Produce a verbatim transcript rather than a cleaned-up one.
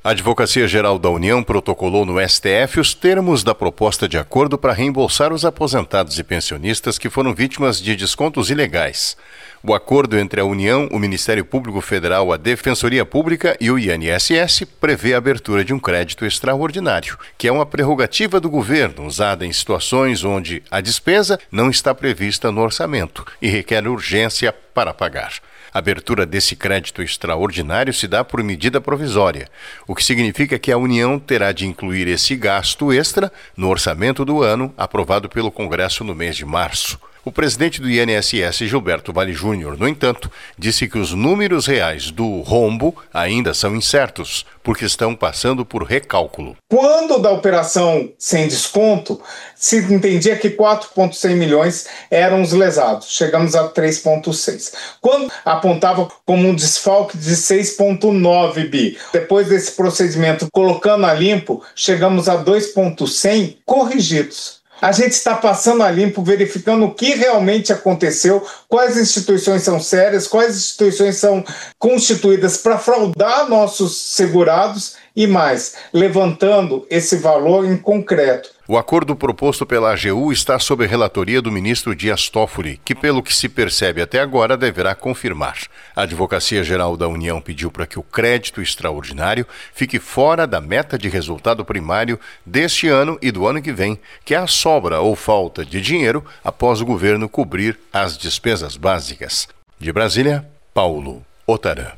A Advocacia Geral da União protocolou no S T F os termos da proposta de acordo para reembolsar os aposentados e pensionistas que foram vítimas de descontos ilegais. O acordo entre a União, o Ministério Público Federal, a Defensoria Pública e o I N S S prevê a abertura de um crédito extraordinário, que é uma prerrogativa do governo usada em situações onde a despesa não está prevista no orçamento e requer urgência para pagar. A abertura desse crédito extraordinário se dá por medida provisória, o que significa que a União terá de incluir esse gasto extra no orçamento do ano aprovado pelo Congresso no mês de março. O presidente do I N S S, Gilberto Valle Júnior, no entanto, disse que os números reais do rombo ainda são incertos, porque estão passando por recálculo. Quando da operação sem desconto, se entendia que quatro vírgula cem milhões eram os lesados. Chegamos a três vírgula seis. Quando apontava como um desfalque de seis vírgula nove bi. Depois desse procedimento, colocando a limpo, chegamos a dois vírgula cem corrigidos. A gente está passando a limpo, verificando o que realmente aconteceu, quais instituições são sérias, quais instituições são constituídas para fraudar nossos segurados e mais, levantando esse valor em concreto. O acordo proposto pela A G U está sob a relatoria do ministro Dias Toffoli, que, pelo que se percebe até agora, deverá confirmar. A Advocacia Geral da União pediu para que o crédito extraordinário fique fora da meta de resultado primário deste ano e do ano que vem, que é a sobra ou falta de dinheiro após o governo cobrir as despesas básicas. De Brasília, Paulo Otarã.